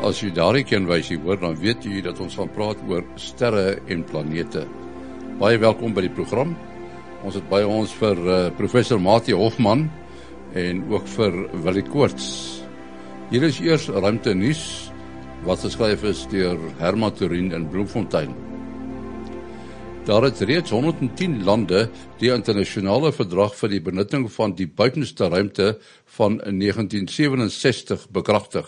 as jy daardie kenwysie hoor, dan weet jy dat ons gaan praat oor sterre en planete. Baie welkom by die program. Ons het by ons vir professor Mati Hofman en ook vir Willie Koorts. Hier is eers ruimte nuus wat geskryf is deur Herman Turin in Bloemfontein. Daar het reeds 110 lande die internasionale verdrag vir die benutting van die buitenste ruimte van 1967 bekragtig.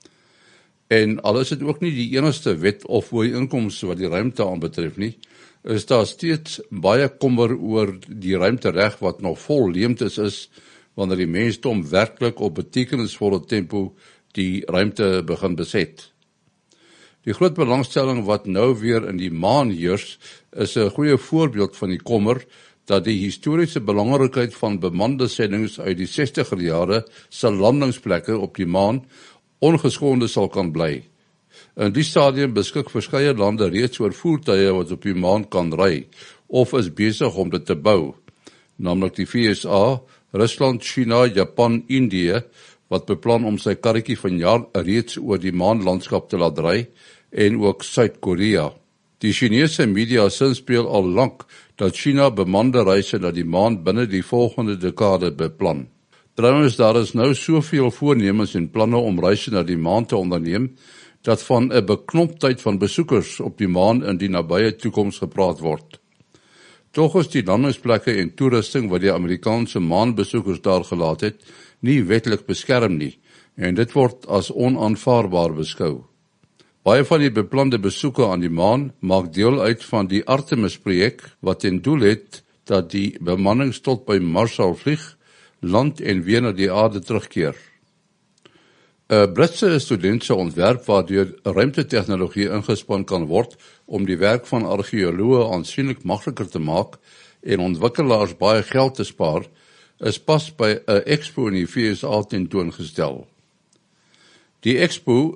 En al is dit ook nie die enigste wet of ooreenkoms wat die ruimte aanbetref nie, is daar steeds baie kommer oor die ruimtereg wat nog vol leemtes is wanneer die mensdom werklik op betekenisvolle tempo die ruimte begin beset. Die groot belangstelling wat nou weer in die maan heers, is 'n goeie voorbeeld van die kommer dat die historiese belangrikheid van bemande sendings uit die 60er jare se landingsplekke op die maan ongeskonde sal kan bly. In die stadium beskik verskeie lande reeds oor voertuie wat op die maan kan ry, of is besig om dit te bou, naamlik die VSA, Rusland, China, Japan, Indië, wat beplan om sy karretjie vanjaar reeds oor die maanlandskap te laat ry, en ook Suid-Korea. Die Chinese media sinspeel al lank dat China bemande reise na die maan binne die volgende dekade beplan. Trouwens, daar is nou soveel voornemens en planne om reise na die maan te onderneem, dat van 'n beknomptheid van besoekers op die maan in die nabye toekoms gepraat word. Tog is die landingsplekke en toerusting wat die Amerikaanse maanbesoekers daar gelaat het, nie wetlik beskerm nie, en dit word as onaanvaarbaar beskou. Baie van die beplande besoeke aan die maan maak deel uit van die Artemis-projek, wat ten doel het dat die bemanning tot by Mars sal vlieg, land en weer na die aarde terugkeer. 'n Britse student se ontwerp waardeur ruimtetegnologie ingespan kan word om die werk van argeoloë aansienlik makliker te maak en ontwikkelaars baie geld te spaar, is pas by 'n expo in die VSA tentoongestel. Die Expo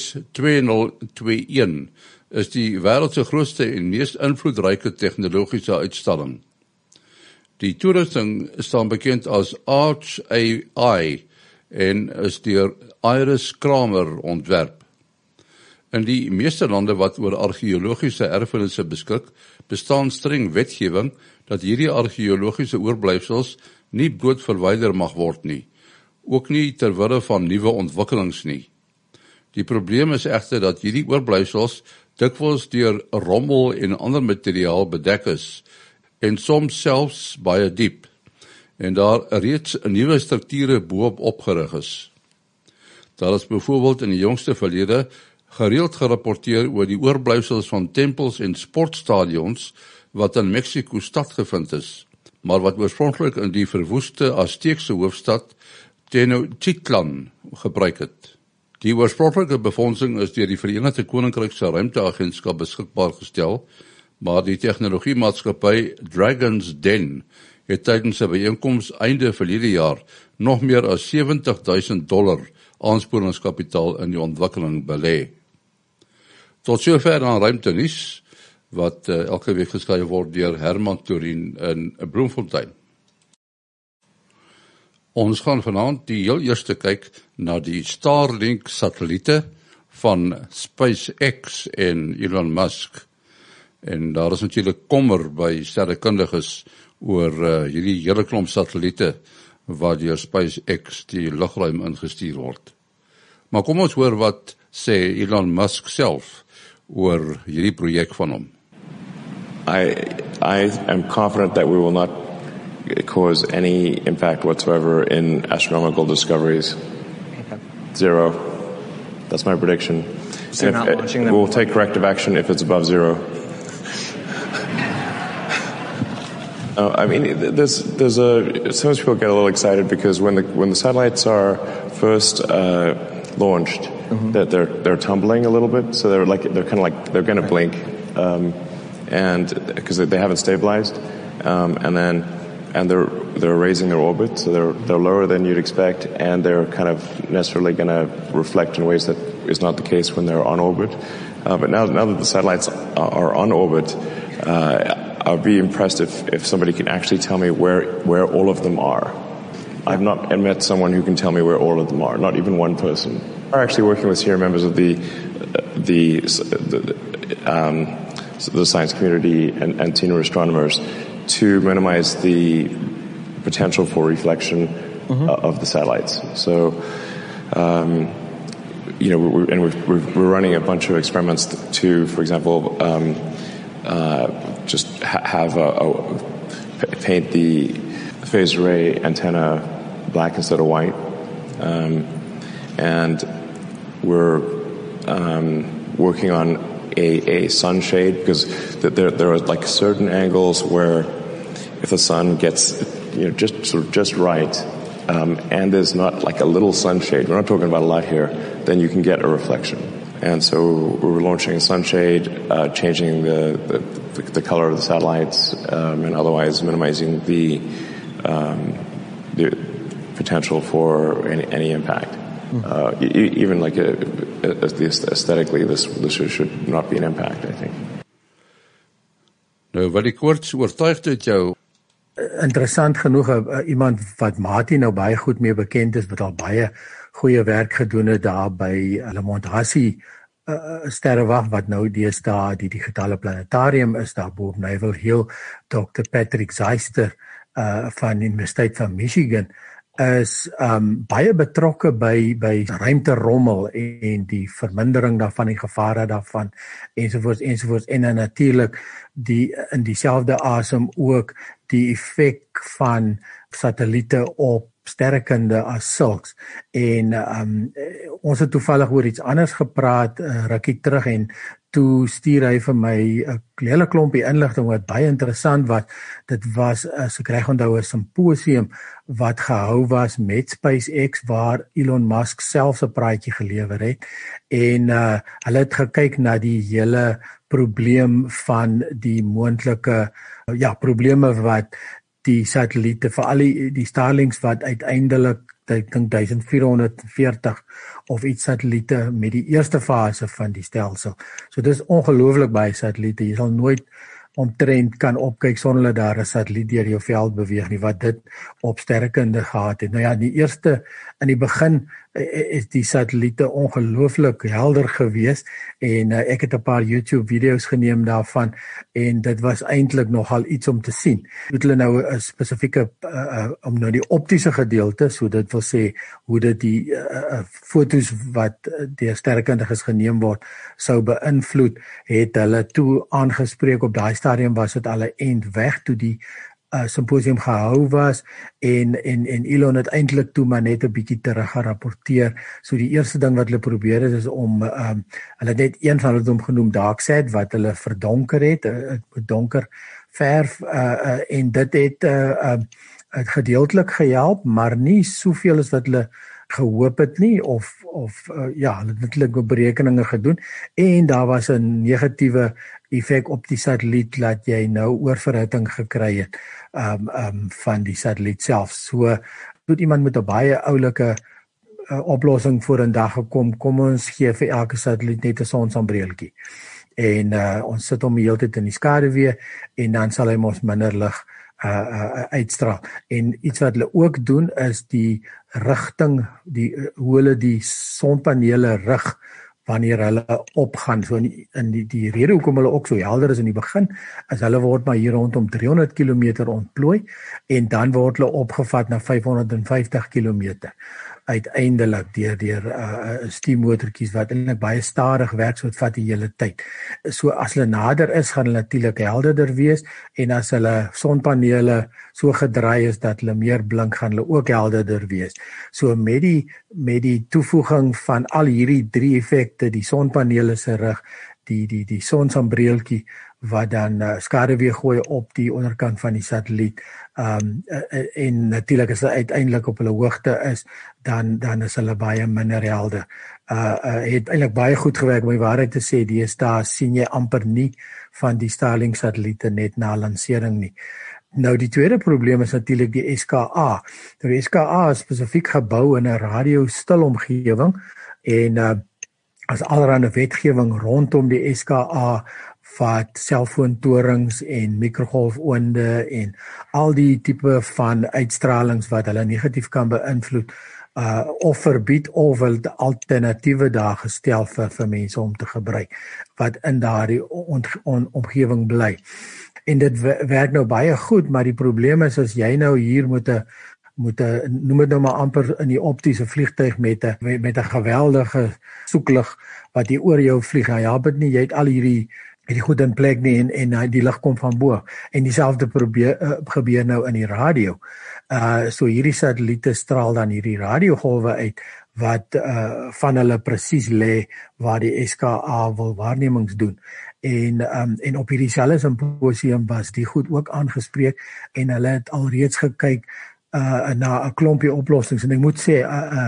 62021 is die wêreld se grootste en mees invloedryke tegnologiese uitstalling. Die toerusting staan bekend as Arch AI en is deur Iris Kramer ontwerp. In die meeste lande wat oor argeologiese erfenisse beskik, bestaan streng wetgewing dat hierdie argeologiese oorblyfsels nie bloot verwyder mag word nie, ook nie ter wille van nuwe ontwikkelings nie. Die probleem is egter dat hierdie oorblyfsels dikwels deur rommel en ander materiaal bedek is, en soms selfs baie diep, en daar reeds nuwe strukture boop opgerig is. Daar is byvoorbeeld in die jongste verlede gereeld gerapporteer oor die oorblyfsels van tempels en sportstadions wat in Mexico stad gevind is, maar wat oorspronklik in die verwoeste Azteekse hoofstad Tenochtitlan gebruik het. Die oorspronklike befondsing is deur die Verenigde Koninkryk se Ruimteagentskap beskikbaar gestel, maar die tegnologiemaatskappy Dragon's Den het tydens 'n byeenkoms einde verlede jaar nog meer as $70,000 aansporingskapitaal in die ontwikkeling belê. Tot sover aan ruimte nuus, wat elke week geskryf word deur Herman Turin in Bloemfontein. Ons gaan vanaand die heel eerste kyk na die Starlink satelliete van SpaceX en Elon Musk. En daar is natuurlik kommer by sterrekundiges oor hierdie hele klomp satelliete wat deur SpaceX die lugruim ingestuur word. Maar kom ons hoor wat sê Elon Musk self oor hierdie projek van hom. I am confident that we will not cause any impact whatsoever in astronomical discoveries. Okay. Zero. That's my prediction. So you're not launching them? We'll take corrective action if it's above zero. I mean, sometimes people get a little excited because when the satellites are first launched, that they're tumbling a little bit, so they're going to blink, and because they haven't stabilized, and they're raising their orbit, so they're lower than you'd expect, and they're kind of necessarily going to reflect in ways that is not the case when they're on orbit. But now that the satellites are on orbit, I'd be impressed if somebody can actually tell me where all of them are. I've not met someone who can tell me where all of them are, not even one person. are actually working with senior members of the science community and senior astronomers to minimize the potential for reflection of the satellites. So, we're running a bunch of experiments to, for example, just have paint the phased array antenna black instead of white, and we're working on a sunshade, because there are like certain angles where if the sun gets just right, and there's not like a little sunshade, we're not talking about a lot here, then you can get a reflection. And so we're launching a sunshade, changing the color of the satellites, and otherwise minimizing the potential for any impact. Even like aesthetically, this should not be an impact, I think. Nou, wat die koorts oortuig het jou? Interessant genoeg, iemand wat Mati nou baie goed mee bekend is, wat al baie goeie werk gedoen het daar by hulle Monthassi sterrewag, wat nou deesdae die digitale planetarium is, daar bo op Naval Hill, Dr. Patrick Zeister van die Universiteit van Michigan, is baie betrokke by ruimterommel en die vermindering daarvan, die gevare daarvan, ensovoorts, en dan natuurlik in dieselfde asem ook die effek van satelliete op sterrekunde as sulks. En ons het toevallig oor iets anders gepraat rukkie terug, en toe stuur hy vir my 'n hele klompie inligting wat baie interessant was. Dit was, as ek reg onthou, 'n simposium wat gehou was met SpaceX, waar Elon Musk self 'n praatjie gelewer het, en hulle het gekyk na die hele probleem van die moontlike probleme wat die satelliete, veral die Starlinks wat uiteindelik, ek dink 1440 of iets satelliete met die eerste fase van die stelsel. So dis ongelooflik baie satelliete. Jy sal nooit omtrent kan opkyk sonder dat daar 'n satelliet deur jou veld beweeg nie, wat dit op sterrekunde gehad het. Nou ja, in die begin is die satelliete ongelooflik helder gewees, en ek het 'n paar YouTube video's geneem daarvan, en dit was eintlik nogal iets om te sien. Moet hulle nou 'n spesifieke om nou die optiese gedeelte, so dit wil sê hoe dit die fotos wat deur sterrekundiges geneem word sou beïnvloed, het hulle toe aangespreek. Op daai stadium was dit al 'n end weg toe die simposium gehou was, en Elon het eintlik toe maar net 'n bietjie terug gerapporteer. So die eerste ding wat hulle probeer het, is om hulle net een van hulle genoem Darksat, wat hulle verdonker het, donker verf, en dit het gedeeltelik gehelp, maar nie soveel as wat hulle gehoop het nie, hulle het natuurlik berekeninge gedoen, en daar was 'n negatiewe effek op die satelliet, dat jy nou oorverhitting gekry het van die satelliet self. So het iemand met 'n baie oulike oplossing voor in dag gekom. Kom ons gee vir elke satelliet net 'n sonsambreltjie, en ons sit hom die hele tyd in die skaduwee, en dan sal hy mos minder lig uitstraal. En iets wat hulle ook doen, is die rigting, hoe hulle die sonpanele rig wanneer hulle opgaan. So in die rede hoekom hulle ook so helder is in die begin, is hulle word maar hier rondom 300 km ontplooi, en dan word hulle opgevat na 550 km. Uiteindelik deur steammotortjies wat eintlik baie stadig werk, so dit vat die hele tyd. So as hulle nader is, gaan hulle natuurlik helderder wees, en as hulle sonpanele so gedraai is dat hulle meer blink, gaan hulle ook helderder wees. So met die toevoeging van al hierdie 3 effekte, die sonpanele se rig, die sonsambreltjie wat dan skaduwee gooi op die onderkant van die satelliet, en natuurlik as hulle uiteindelik op hulle hoogte is, dan is hulle baie minder helder. Het eintlik baie goed gewerk, om die waarheid te sê. Deesdae sien jy amper nie van die Starlink satelliete net na lansering nie. Nou die tweede probleem is natuurlik die SKA. Die SKA is spesifiek gebou in 'n radiostil omgewing, en as allerhande wetgewing rondom die SKA wat selfoontorings en mikrogolfoonde en al die tipe van uitstralings wat hulle negatief kan beïnvloed, of verbied of wel alternatiewe daar gestel vir mense om te gebruik wat in daardie omgewing bly. En dit werk nou baie goed, maar die probleem is as jy nou hier moet noem dit nou maar amper in die optiese vliegtuig met 'n geweldige soeklig wat hier oor jou vlieg. Ja, help dit nie, jy het al hierdie goed in plek nie en die lig kom van bo. En dieselfde gebeur nou in die radio. So hierdie satelliete straal dan hierdie radiogolwe uit wat van hulle presies lê waar die SKA wil waarnemings doen. En op hierdie selfde simposium was die goed ook aangespreek en hulle het alreeds gekyk na 'n klompie oplossings en ek moet sê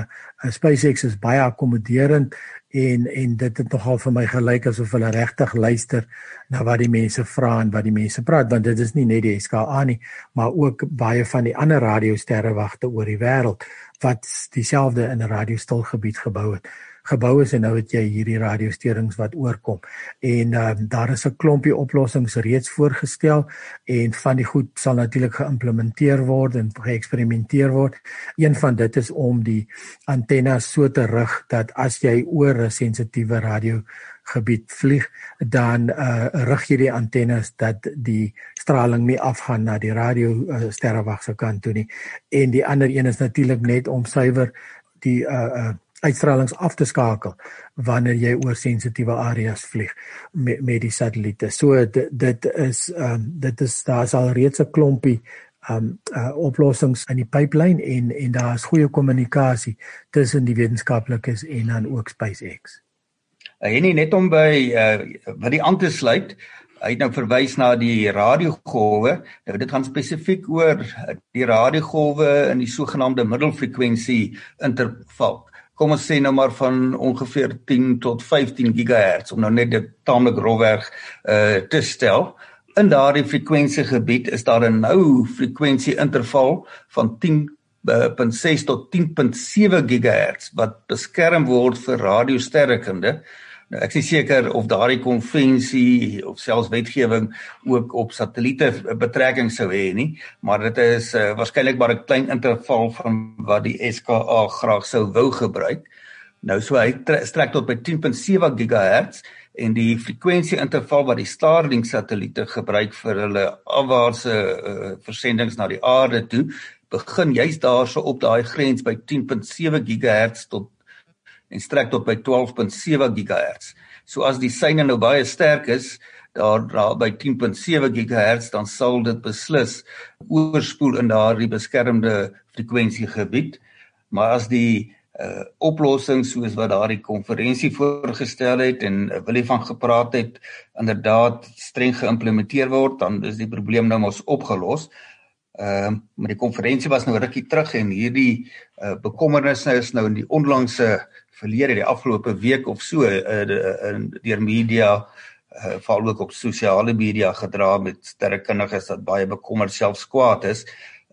SpaceX is baie akkommoderend en dit het nogal vir my gelyk asof hulle regtig luister na wat die mense vra en wat die mense praat, want dit is nie net die SKA nie, maar ook baie van die ander radiosterrewagte oor die wêreld wat dieselfde in 'n radiostilgebied gebou is en nou het jy hierdie radiosteurings wat oorkom. En daar is 'n klompie oplossings reeds voorgestel en van die goed sal natuurlik geïmplementeer word en geëksperimenteer word. Een van dit is om die antennes so te rig dat as jy oor 'n sensitiewe radiogebied vlieg, dan rig jy die antennes dat die straling nie afgaan na die radiosterrewag se kant toe nie. En die ander een is natuurlik net om suiwer die uitstralings af te skakel wanneer jy oor sensitiewe areas vlieg met die satelliete. So dit is daar is al reeds 'n klompie oplossings in die pipeline en daar is goeie kommunikasie tussen die wetenskaplikes en dan ook SpaceX. Henny, net om by wat die aan te sluit, hy het nou verwys na die radiogolwe. Nou dit gaan spesifiek oor die radiogolwe in die sogenaamde middelfrekwensie interval. Kom ons sê nou maar van ongeveer 10 tot 15 gigahertz, om nou net dit taamlik rofweg te stel. In daardie frekwensiegebied is daar 'n nou frekwensie interval van 10.6 tot 10.7 gigahertz wat beskerm word vir radiosterrekunde. Nou, ek is seker of daardie konvensie of selfs wetgewing ook op satelliete betrekking sou hê nie, maar dit is waarskynlik maar 'n klein interval van wat die SKA graag sou wou gebruik. Nou so hy strek tot by 10.7 gigahertz en die frekwensie interval wat die Starlink satelliete gebruik vir hulle afwaartse versendings na die aarde toe, begin juist daarso op daai grens by 10.7 gigahertz en strek tot by 12.7 gigahertz. So as die syne nou baie sterk is, daar by 10.7 gigahertz, dan sal dit beslis oorspoel in daardie beskermde frekwensiegebied. Maar as die oplossing soos wat daardie konferensie voorgestel het en Willie van gepraat het, inderdaad streng geïmplementeer word, dan is die probleem nou mos opgelos. Maar die konferensie was nou rukkie terug en hierdie bekommernisse is nou in die onlangse verlede, die afgelope week of so, deur media, veral ook op sosiale media gedra met sterrekundiges dat baie bekommerd, selfs kwaad is.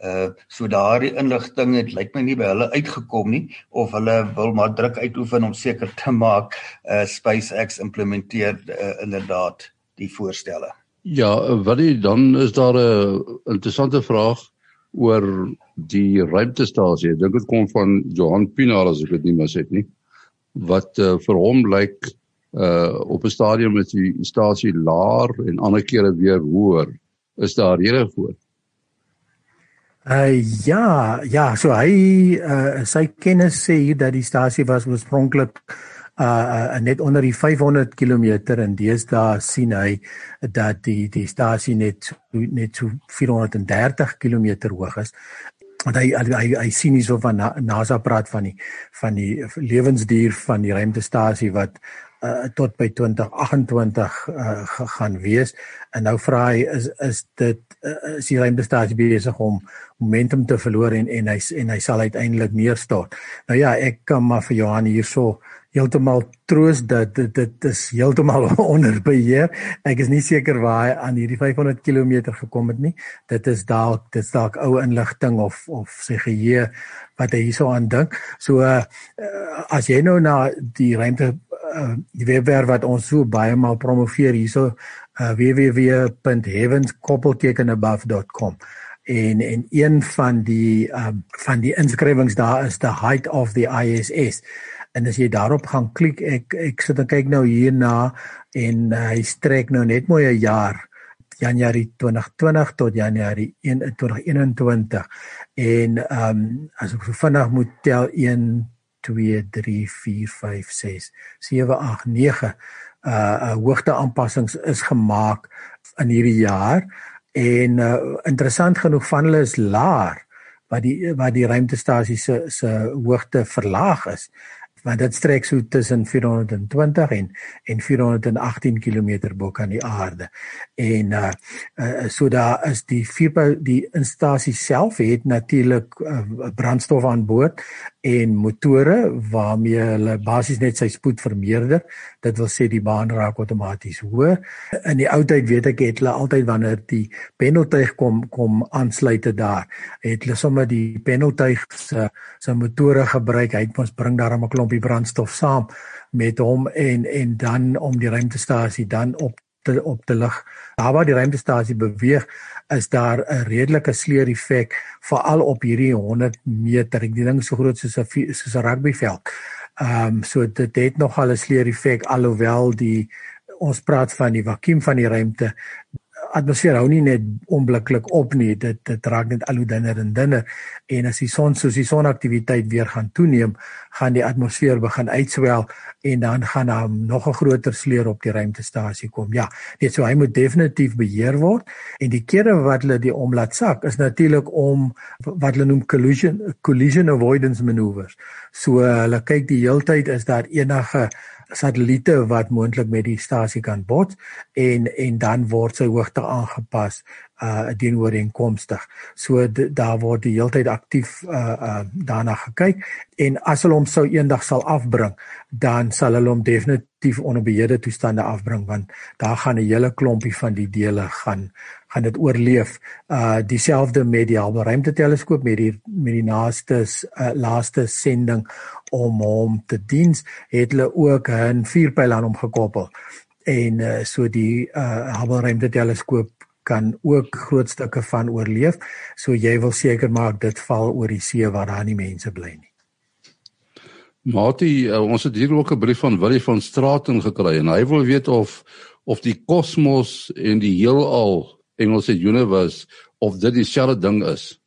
So daardie inligting het lyk my nie by hulle uitgekom nie, of hulle wil maar druk uitoefen om seker te maak SpaceX implementeer inderdaad die voorstelle. Ja, Willie, dan is daar 'n interessante vraag oor die ruimtestasie. Ek dink dit kom van Johan Pinaar, as ek dit nie mis het nie, wat vir hom lyk op 'n stadium is die stasie laer en ander kere weer hoër. Is daar rede voor? Ja, so hy sy kennis sê hier dat die stasie was oorspronklik net onder die 500 km en deesdae sien hy dat die stasie net so 430 km hoog is. Want hy sien nie so van NASA praat van die lewensduur van die ruimtestasie wat tot by 2028 gaan wees. En nou vra hy, is die ruimtestasie besig om momentum te verloor en hy sal uiteindelik neerstort. Nou ja, ek kan maar vir Johan hierso heeltemal troos dat dit is heeltemal onder beheer. Ek is nie seker waar hy aan hierdie 500 km gekom het nie. Dit is dalk ou inligting of sy geheue wat hy hierso aan dink. So as jy nou na die ruimte die webwerf wat ons so baie maal promoveer hierso www.heavens_above.com en een van die inskrywings daar is the height of the ISS. En as jy daarop gaan klik, ek sit en kyk nou hierna en hy strek nou net mooi 'n jaar, Januarie 2020 tot Januarie 2021. En as ek so vinnig moet tel 1, 2, 3, 4, 5, 6, 7, 8, 9 hoogteaanpassings is gemaak in hierdie jaar. En interessant genoeg van hulle is laer waar die ruimtestasie se hoogte verlaag is. Want dit strek so tussen 420 en 418 km bo kan die aarde. En so daar is die instasie self het natuurlik brandstof aan boord en motore waarmee hulle basies net sy spoed vermeerder. Dit wil sê die baan raak outomaties hoër. In die ou tyd weet ek het hulle altyd wanneer die pendeltuig kom aansluit daar, het hulle sommer die pendeltuig se motore gebruik. Hy het ons bring daar 'n klompie brandstof saam met hom en dan om die ruimtestasie dan op te lig. Daar waar die ruimtestasie beweeg, is daar 'n redelike sleer-effek, veral op hierdie 100 meter. Ek dink so groot soos 'n rugbyveld. So dit het nogal 'n sleer-effek, alhoewel ons praat van die vakuum van die ruimte. Atmosfeer hou nie net onmiddellik op nie, dit raak net al hoe dunner en dunner. En as soos die sonaktiwiteit weer gaan toeneem, gaan die atmosfeer begin uitswel en dan gaan daar nog 'n groter sleur op die ruimtestasie kom. Ja, net so hy moet definitief beheer word. En die kere wat hulle die laat sak is natuurlik om wat hulle noem collision avoidance maneuvers. So hulle kyk die heeltyd is daar enige satelliete wat moontlik met die stasie kan bots en dan word sy hoogte aangepas teenooreenkomstig. So daar word die heeltyd aktief daarna gekyk en as hulle hom sou eendag sal afbring, dan sal hulle hom definitief onder beheerde toestande afbring, want daar gaan 'n hele klompie van die dele gaan dit oorleef. Dieselfde met die Hubble ruimteteleskoop met die laaste sending om hom te diens, het hulle ook 'n vuurpyl aan hom gekoppel. En so die Hubble ruimteteleskoop kan ook groot stukke van oorleef. So jy wil seker maak dit val oor die see waar daar nie mense bly nie. Mati, ons het hier ook 'n brief van Willie van Straten gekry en hy wil weet of die kosmos en die heelal, Engelse universe, of dit dieselfde ding is.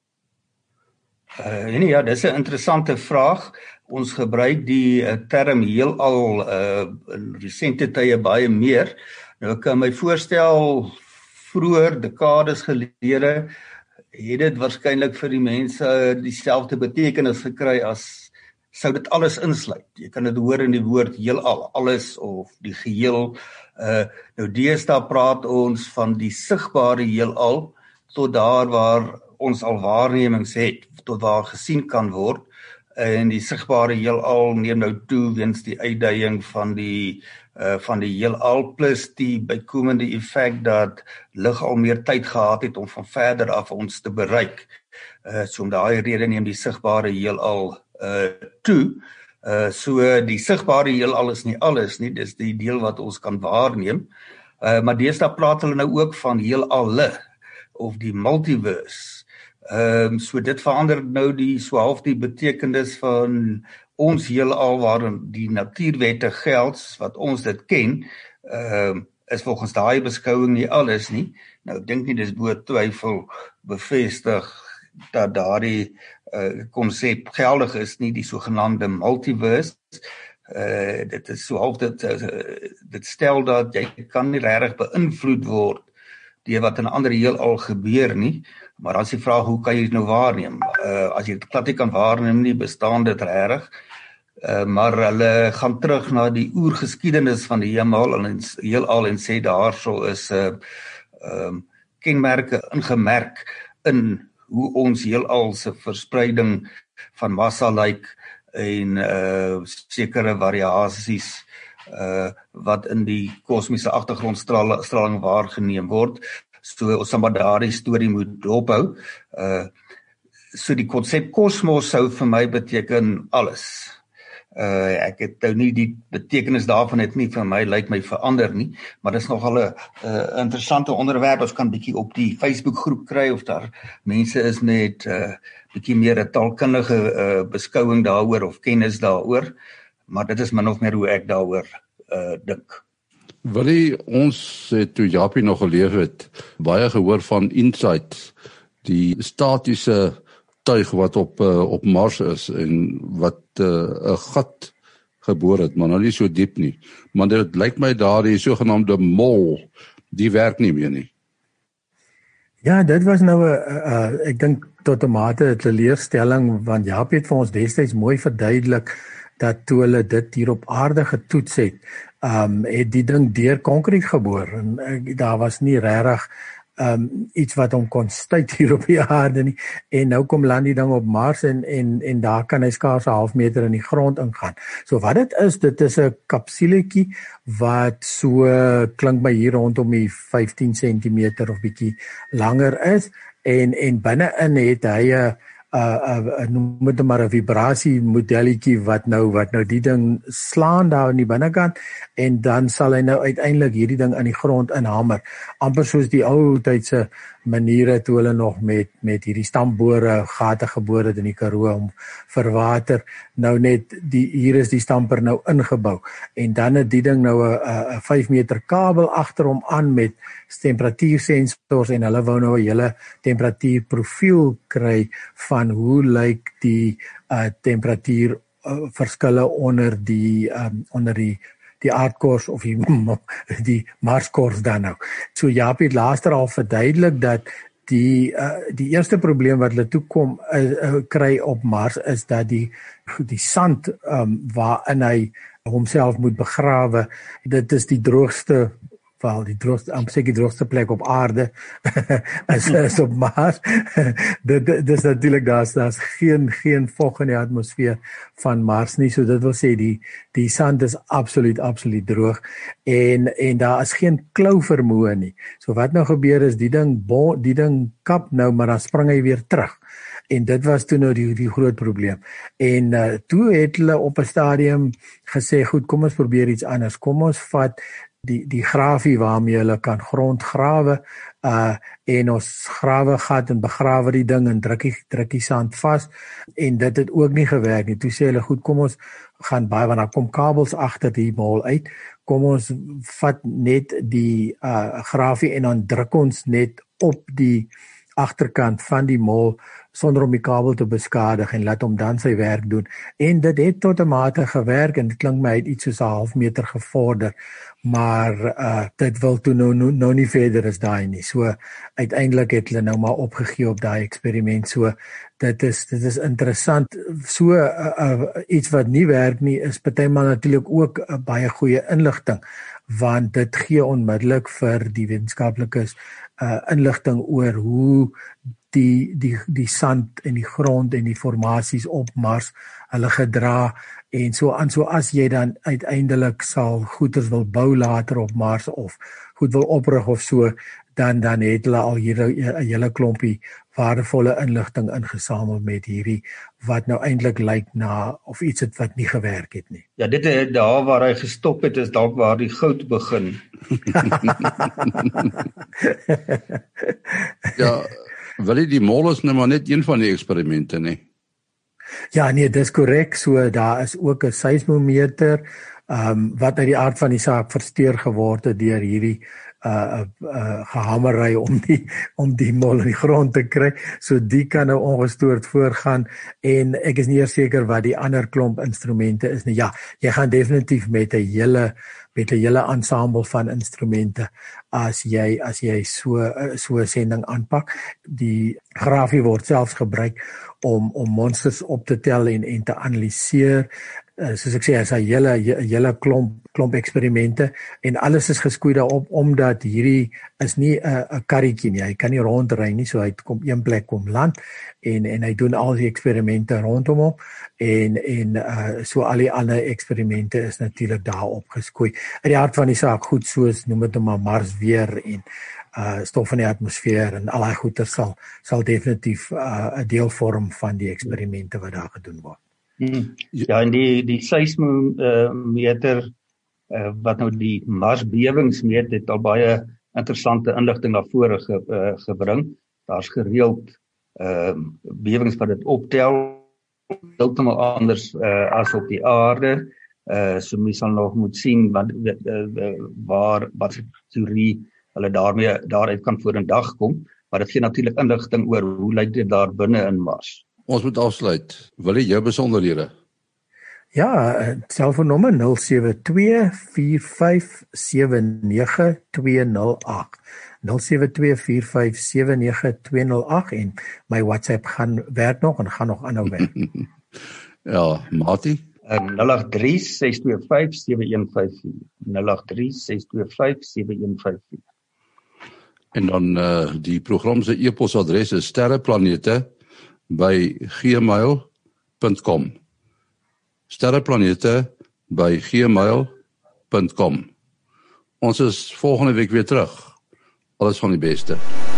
Ja, dis 'n interessante vraag. Ons gebruik die term heelal in resente tye baie meer. Nou ek kan my voorstel vroeër dekades gelede het dit waarskynlik vir die mense dieselfde betekenis gekry as sou dit alles insluit. Jy kan dit hoor in die woord heelal, alles of die geheel. Nou deesdae praat ons van die sigbare heelal tot daar waar ons al waarnemings het, tot waar gesien kan word. En die sigbare heelal neem nou toe weens die uitdijing van die heelal plus die bykomende effek dat lig al meer tyd gehad het om van verder af ons te bereik. So om daai rede neem die sigbare heelal toe. So die sigbare heelal is nie alles nie, dis die deel wat ons kan waarneem. Maar deesdae praat hulle nou ook van heelalle of die multiverse. So dit verander nou die betekenis van ons heelal waarin die natuurwette geld wat ons dit ken, is volgens daai beskouing nie alles nie. Nou ek dink nie dis bo twyfel bevestig dat daardie konsep geldig is nie, die sogenaamde multiverse. Dit is dit stel dat jy kan nie regtig beïnvloed word deur wat in 'n ander heelal gebeur nie, maar as jy vra hoe kan jy dit nou waarneem? As jy dit glad nie kan waarneem nie, bestaan dit regtig. Maar hulle gaan terug na die oergeskiedenis van die heelal en sê daarso is kenmerke ingemerk in hoe ons heelal se verspreiding van massa lyk en sekere variasies wat in die kosmiese agtergrondstraling waargeneem word. So ons sal maar daardie storie moet dophou. So die konsep kosmos sou vir my beteken alles. Ek het nou nie die betekenis daarvan het nie vir my lyk my verander nie, maar dis nogal 'n interessante onderwerp. Ons kan bietjie op die Facebook groep kry of daar mense is met bietjie meer 'n taalkundige beskouing daaroor of kennis daaroor, maar dit is min of meer hoe ek daaroor dink. Willie, ons het toe Japie nog geleef het, baie gehoor van InSight, die statiese tuig wat op Mars is en wat 'n gat geboor het, maar nou nie so diep nie. Maar dit lyk my daar die sogenaamde mol, die werk nie meer nie. Ja, dit was nou ek dink tot 'n mate 'n teleurstelling, want Japie het vir ons destyds mooi verduidelik dat toe hulle dit hier op aarde getoets het, het die ding deur konkriet geboor en daar was nie regtig iets wat hom kon stuit hier op die aarde nie, en nou kom land die ding op Mars en daar kan hy skaars 'n half meter in die grond ingaan. So wat dit is 'n kapsuletjie wat so klink my hier rondom die 15 cm of bietjie langer is, en binne-in het hy noem dit maar 'n vibrasie modelletjie wat nou die ding slaan daar in die binnekant, en dan sal hy nou uiteindelik hierdie ding in die grond inhamer, amper soos die ou tydse maniere toe hulle nog met hierdie stambore gate geboor het in die Karoo om vir water, nou net hier is die stamper nou ingebou, en dan het die ding nou 'n 5 meter kabel agter hom aan met temperatuursensors, en hulle wou nou 'n hele temperatuurprofiel kry van hoe lyk die temperatuur verskille onder die aardkors of die Marskors dan nou. So Japie het laaster al verduidelik dat die eerste probleem wat hulle toekom kry op Mars is dat die sand waarin hy homself moet begrawe, dit is die droogste plek op aarde is op Mars. Dit is natuurlik daar's geen vog in die atmosfeer van Mars nie, so dit wil sê die sand is absoluut droog en daar is geen klou vermoë nie. So wat nou gebeur is die ding kap nou, maar dan spring hy weer terug. En dit was toe nou die groot probleem. En toe het hulle op 'n stadium gesê, goed, kom ons probeer iets anders. Kom ons vat die grafie waarmee hulle kan grond grawe, en ons grawe gat en begrawe die ding en druk die sand vas, en dit het ook nie gewerk nie. Toe sê hulle, goed, kom ons gaan want daar kom kabels agter die mol uit, kom ons vat net die grafie en dan druk ons net op die agterkant van die mol sonder om die kabel te beskadig en laat hom dan sy werk doen. En dit het tot 'n mate gewerk en dit klink my het iets soos 'n half meter gevorder, maar dit wil toe nou nie verder as daai nie. So uiteindelik het hulle nou maar opgegee op daai eksperiment. So dit is interessant. So iets wat nie werk nie is partymal natuurlik ook 'n baie goeie inligting, want dit gee onmiddellik vir die wetenskaplikes inligting oor hoe die sand en die grond en die formasies op Mars hulle gedra en so aan. So as jy dan uiteindelik sal goeders wil bou later op Mars of goed wil oprig of so, dan het hulle al hier 'n hele klompie waardevolle inligting ingesamel met hierdie wat nou eintlik lyk na of iets het wat nie gewerk het nie. Ja, dit het daar waar hy gestop het is dalk waar die goud begin. Ja, wel die mol is nou maar net een van die eksperimente, nee. Ja, nee, dis korrek. So daar is ook 'n seismometer wat uit die aard van die saak versteur geword het deur hierdie gehamery om die mol in die grond te kry. So die kan nou ongestoord voorgaan en ek is nie eers seker wat die ander klomp instrumente is nie. Ja, jy gaan definitief met 'n hele ensemble van instrumente as jy so 'n sending aanpak. Die grafie word selfs gebruik om monsters op te tel en te analiseer. Soos ek sê, is 'n hele klomp eksperimente en alles is geskoei daarop omdat hierdie is nie 'n karretjie nie. Hy kan nie rondry nie, so hy kom een plek kom land en hy doen al die eksperimente rondom hom en so al die ander eksperimente is natuurlik daarop geskoei. In die hart van die saak goed soos noem dit maar Mars weer en stof in die atmosfeer en al daai goeie sal definitief 'n deel vorm van die eksperimente wat daar gedoen word. Ja, en die seismometer wat nou die Marsbewings meet, het al baie interessante inligting na vore gebring. Daar's gereeld bewings wat dit optel, heeltemal anders as op die aarde. So mens sal nog moet sien wat se teorie hulle daaruit kan vorendag kom, maar dit gee natuurlik inligting oor hoe lyk dit daar binne in Mars. Ons moet afsluit. Wil jy jou besonderhede? Ja, selfoonnommer 07245792208. 07245792208 en my WhatsApp werk nog en gaan nog aanhou werk. Ja, Mati? 083-625-7154. 083-625-7154. En dan die program se e-posadres is sterreplanete@gmail.com. sterreplanete@gmail.com. Ons is volgende week weer terug. Alles van die beste.